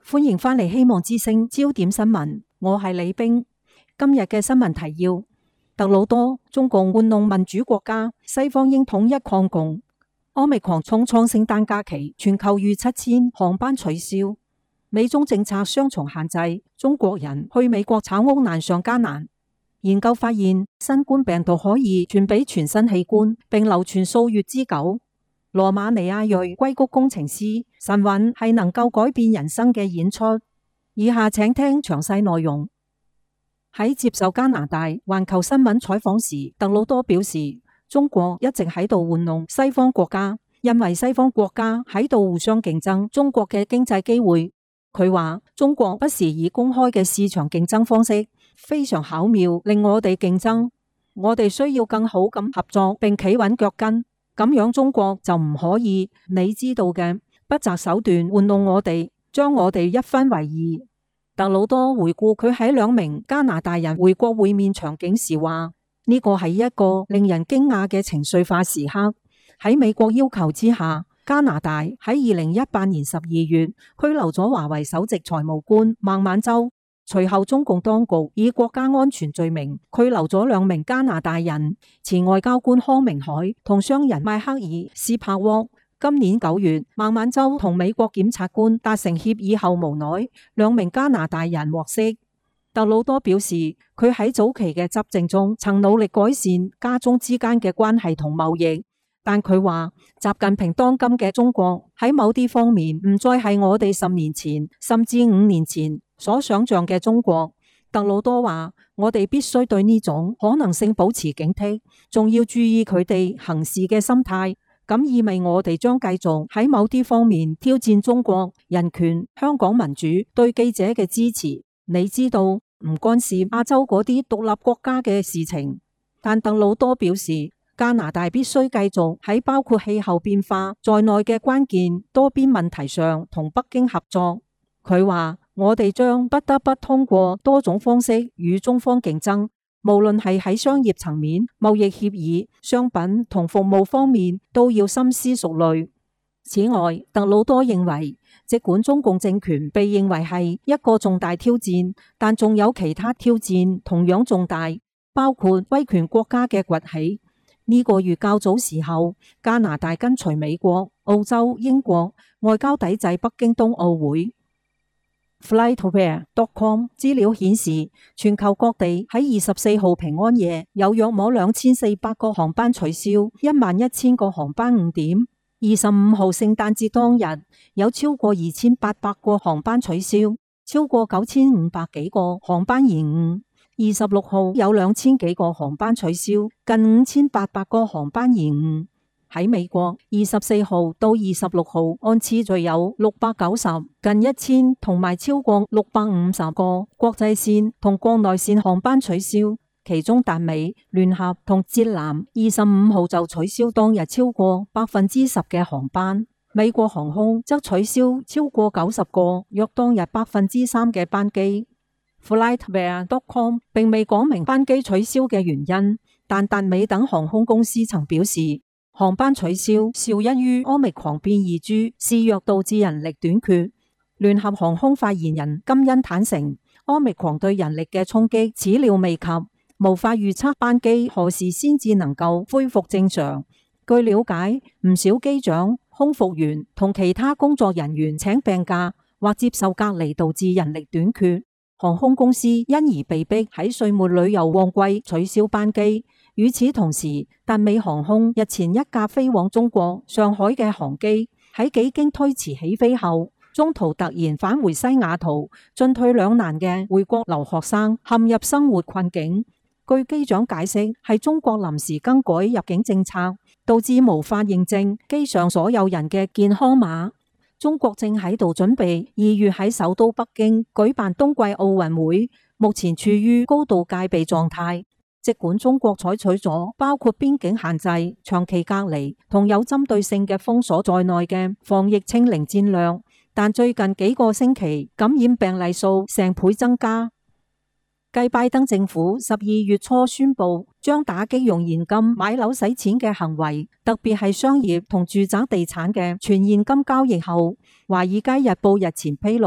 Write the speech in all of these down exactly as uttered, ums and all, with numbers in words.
歡迎返嚟希望之聲焦點新聞，我係李冰。今日嘅新聞提要：特魯多，中共玩弄民主國家，西方應統一抗共。Omicron重創聖誕假期，全球逾七千航班取消。美中政策雙重限制，中國人去美國炒屋難上加難。研究發現，新冠病毒可以傳俾全身器官，並流傳數月之久。羅馬尼亞裔硅谷工程師神韻係能夠改變人生嘅演出。以下請聽詳細內容。喺接受加拿大環球新聞採訪時，特魯多表示，中國一直喺度玩弄西方國家，因為西方國家喺度互相競爭中國嘅經濟機會。佢話中國不時以公開嘅市場競爭方式，非常巧妙令我哋競爭。我哋需要更好咁合作並企穩腳跟，咁樣中國就唔可以你知道嘅不擇手段玩弄我哋，將我哋一分為二。特魯多回顧佢喺兩名加拿大人回國會面場景時話，呢個係一個令人驚訝嘅情緒化時刻。喺美國要求之下，加拿大喺二零一八年十二月拘留咗華為首席財務官孟晚舟，隨後中共當局以國家安全罪名拘留咗兩名加拿大人，前外交官康明凱同商人邁克爾斯帕沃。今年九月，孟晚舟同美國檢察官達成協議後，無奈兩名加拿大人獲釋。特魯多表示，佢喺早期嘅執政中曾努力改善加中之間嘅關係同貿易。但佢話，習近平當今嘅中國喺某啲方面唔再係我哋十年前甚至五年前所想象嘅中國。特魯多話，我哋必須對呢種可能性保持警惕，仲要注意佢哋行事嘅心態。咁意味我哋將繼續喺某啲方面挑戰中國人權、香港民主、對記者嘅支持。你知道，唔干涉亞洲嗰啲獨立國家嘅事情。但特魯多表示，加拿大必須繼續喺包括氣候變化在內嘅關鍵多邊問題上同北京合作。佢話，我哋將不得不通過多種方式與中方競爭，無論係喺商業層面、貿易協議、商品同服務方面，都要深思熟慮。此外，特魯多認為，儘管中共政權被認為係一個重大挑戰，但仲有其他挑戰同樣重大，包括威權國家嘅崛起。呢個月較早時候，加拿大跟隨美國、澳洲、英國外交抵制北京冬奧會。Flightaware dot com 資料顯示，全球各地喺二十四號平安夜有約摸兩千四百個航班取消，一萬一千個航班誤點。二十五號聖誕節當日有超過二千八百個航班取消，超過九千五百幾個航班延誤。二十六號有兩千幾個航班取消，近五千八百個航班延誤。喺美國，二十四號到二十六號按次序有六百九十、近一千同埋超過六百五十個國際線同國內線航班取消，其中達美、聯合同捷藍二十五號就取消當日超過百分之十嘅航班。美國航空則取消超過九十個，約當日百分之三嘅班機。Flightaware dot com 並未講明班機取消嘅原因，但達美等航空公司曾表示，航班取消肇因於 Omicron 變異株肆虐導致人力短缺。聯合航空發言人金恩坦承， Omicron 對人力嘅衝擊始料未及，無法預測班機何時先至能夠恢復正常。據了解，唔少機長、空服員同其他工作人員請病假或接受隔離，導致人力短缺。航空公司因而被迫喺歲末旅遊旺季取消班機。與此同時，達美航空日前一架飛往中國上海嘅航機喺幾經推遲起飛後，中途突然返回西雅圖，進退兩難嘅回國留學生陷入生活困境。據機長解釋，係中國臨時更改入境政策，導致無法認證機上所有人嘅健康碼。中國正喺度準備二月喺首都北京舉辦冬季奧運會，目前處於高度戒備狀態。儘管中國採取咗包括邊境限制、長期隔離同有針對性嘅封鎖在內嘅防疫清零戰略，但最近幾個星期感染病例數成倍增加。繼拜登政府十二月初宣布將打擊用現金買樓洗錢嘅行為，特別係商業同住宅地產嘅全現金交易後，華爾街日報日前披露，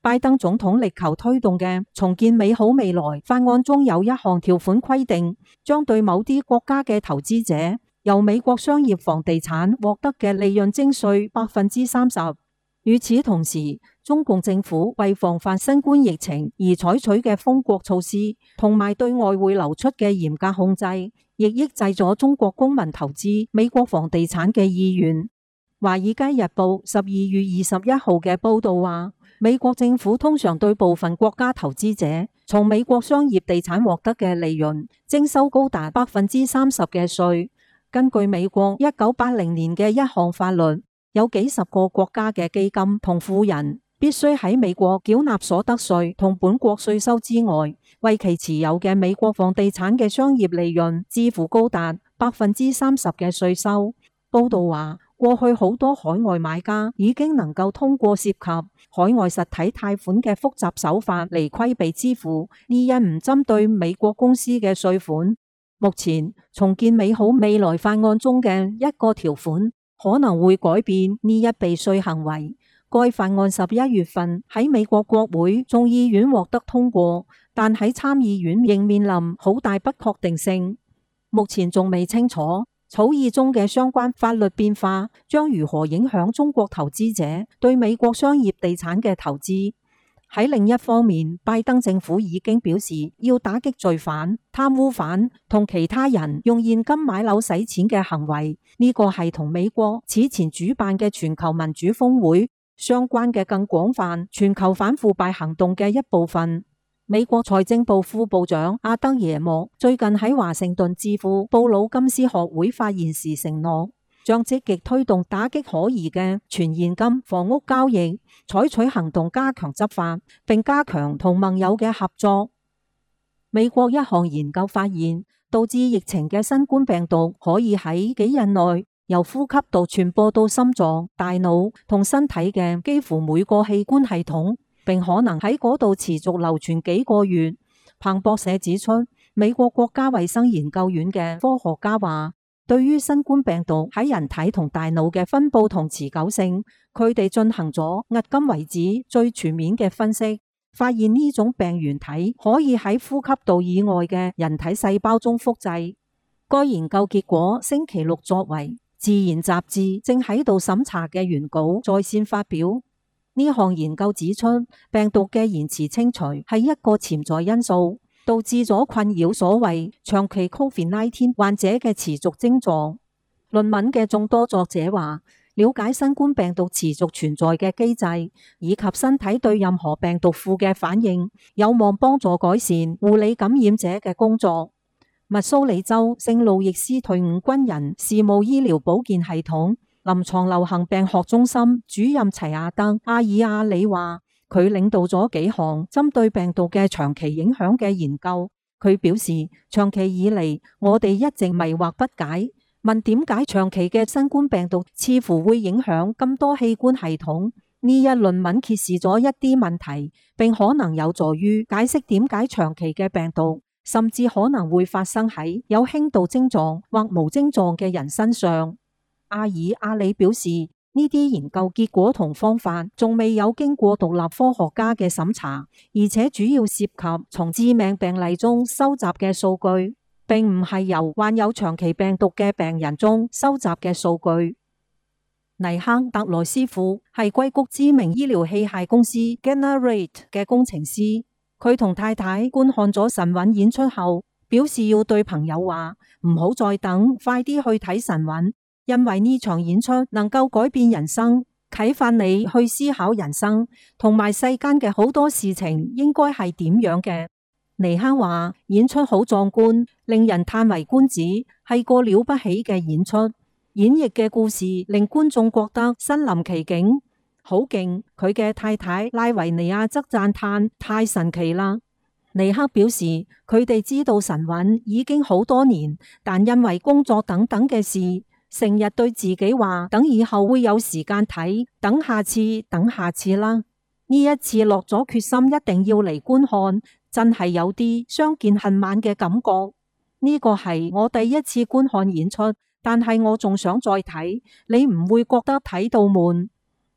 拜登總統力求推動嘅重建美好未來法案中有一項條款規定，將對某啲國家嘅投資者由美國商業房地產獲得嘅利潤徵稅百分之三十。與此同時，中共政府為防範新冠疫情而採取嘅封國措施，同埋對外匯流出嘅嚴格控制，亦抑制咗中國公民投資美國房地產嘅意願。華爾街日報十二月二十一號嘅報道話，美國政府通常對部分國家投資者從美國商業地產獲得嘅利潤徵收高達百分之三十嘅稅。根據美國一九八零年嘅一項法律，有幾十個國家嘅基金同富人必須喺美國繳納所得稅同本國稅收之外，為其持有嘅美國房地產嘅商業利潤支付高達百分之三十嘅稅收。報道話，過去好多海外買家已經能夠通過涉及海外實體貸款嘅複雜手法嚟規避支付呢一唔針對美國公司嘅稅款。目前重建美好未來法案中嘅一個條款可能會改變呢一避稅行為。該法案十一月份喺美國國會眾議院獲得通過，但喺參議院仍面臨好大不確定性。目前仲未清楚草擬中嘅相關法律變化將如何影響中國投資者對美國商業地產嘅投資。喺另一方面，拜登政府已經表示要打擊罪犯、貪污犯同其他人用現金買樓洗錢嘅行為。呢個係同美國此前主辦嘅全球民主峰會相關嘅更廣泛全球反腐敗行動嘅一部分。美國財政部副部長阿德耶莫最近喺華盛頓智庫布魯金斯學會發言時承諾，將積極推動打擊可疑嘅全現金房屋交易，採取行動加強執法，並加強同盟友嘅合作。美國一項研究發現，導致疫情嘅新冠病毒可以喺幾日內由呼吸道傳播到心臟、大腦同身體嘅幾乎每個器官系統，並可能喺嗰度持續流傳幾個月。彭博社指出，美國國家衛生研究院嘅科學家話，對於新冠病毒喺人體同大腦嘅分佈同持久性，佢哋進行咗迄今為止最全面嘅分析，發現呢種病原體可以喺呼吸道以外嘅人體細胞中複製。該研究結果星期六作為《自然》雜誌正喺度審查嘅原稿在線發表。呢項研究指出，病毒嘅延遲清除係一個潛在因素，導致咗困擾所謂長期 COVID 十九 患者嘅持續症狀。論文嘅眾多作者話，了解新冠病毒持續存在嘅機制，以及身體對任何病毒副嘅反應，有望幫助改善護理感染者嘅工作。密蘇里州聖路易斯退伍軍人事務醫療保健系統臨床流行病學中心主任齊亞德阿爾阿里話，佢領導咗幾項針對病毒嘅長期影響嘅研究。佢表示，長期以嚟我哋一直迷惑不解，問點解長期嘅新冠病毒似乎會影響咁多器官系統。呢一論文揭示咗一啲問題，並可能有助於解釋點解長期嘅病毒甚至可能會發生喺有輕度症狀或無症狀嘅人身上。阿爾阿里表示，呢啲研究結果同方法仲未有經過獨立科學家嘅審查，而且主要涉及從致命病例中收集嘅數據，並唔係由患有長期病毒嘅病人中收集嘅數據。尼克特萊斯庫係硅谷知名醫療器械公司 Generate 嘅工程師，佢同太太觀看咗神韻演出後，表示要對朋友話唔好再等，快啲去睇神韻。因為呢場演出能夠改變人生，啟發你去思考人生同埋世間嘅好多事情應該係點樣嘅。尼克話演出好壯觀，令人嘆為觀止，係個了不起嘅演出。演繹嘅故事令觀眾覺得身臨其境，好勁。佢嘅太太拉維尼亞則讚嘆太神奇啦。尼克表示，佢哋知道神韻已經好多年，但因為工作等等嘅事，成日對自己話等以後會有時間睇，等下次，等下次啦。呢一次落咗決心一定要嚟觀看，真係有啲相見恨晚嘅感覺。呢個係我第一次觀看演出，但係我仲想再睇，你唔會覺得睇到悶？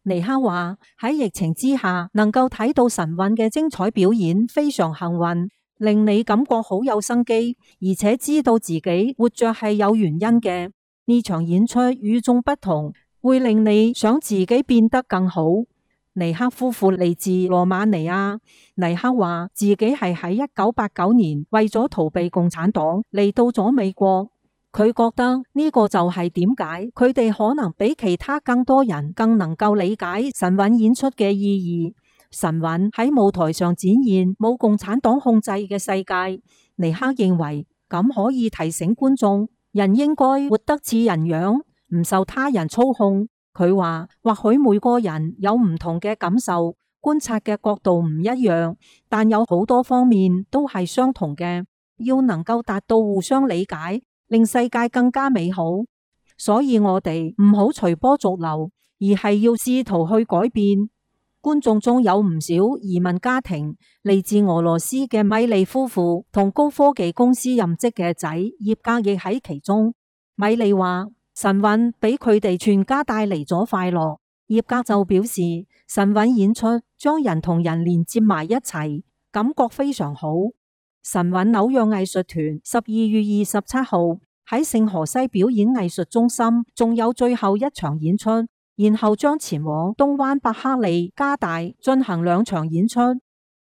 尼克話喺疫情之下能夠睇到神韻嘅精彩表演非常幸運，令你感覺好有生機，而且知道自己活着係有原因嘅。呢場演出與眾不同，會令你想自己變得更好。尼克夫婦嚟自羅馬尼亞，尼克話自己係喺一九八九年為咗逃避共產黨嚟到咗美國。佢覺得呢個就係點解佢哋可能比其他更多人更能夠理解神韻演出嘅意義。神韻喺舞台上展現冇共產黨控制嘅世界。尼克認為咁可以提醒觀眾，人應該活得似人樣，唔受他人操控。佢話或許每個人有唔同嘅感受，觀察嘅角度唔一樣，但有好多方面都係相同嘅，要能夠達到互相理解，令世界更加美好。所以我哋唔好隨波逐流，而係要試圖去改變。觀眾中有唔少移民家庭，嚟自俄羅斯嘅米利夫婦同高科技公司任職嘅仔葉格亦喺其中。米利話神韻俾佢哋全家帶嚟咗快樂，葉格就表示神韻演出將人同人連接埋一齊，感覺非常好。神韻紐約藝術團十二月二十七號喺聖荷西表演藝術中心仲有最後一場演出，然後將前往東灣伯克利加大進行兩場演出。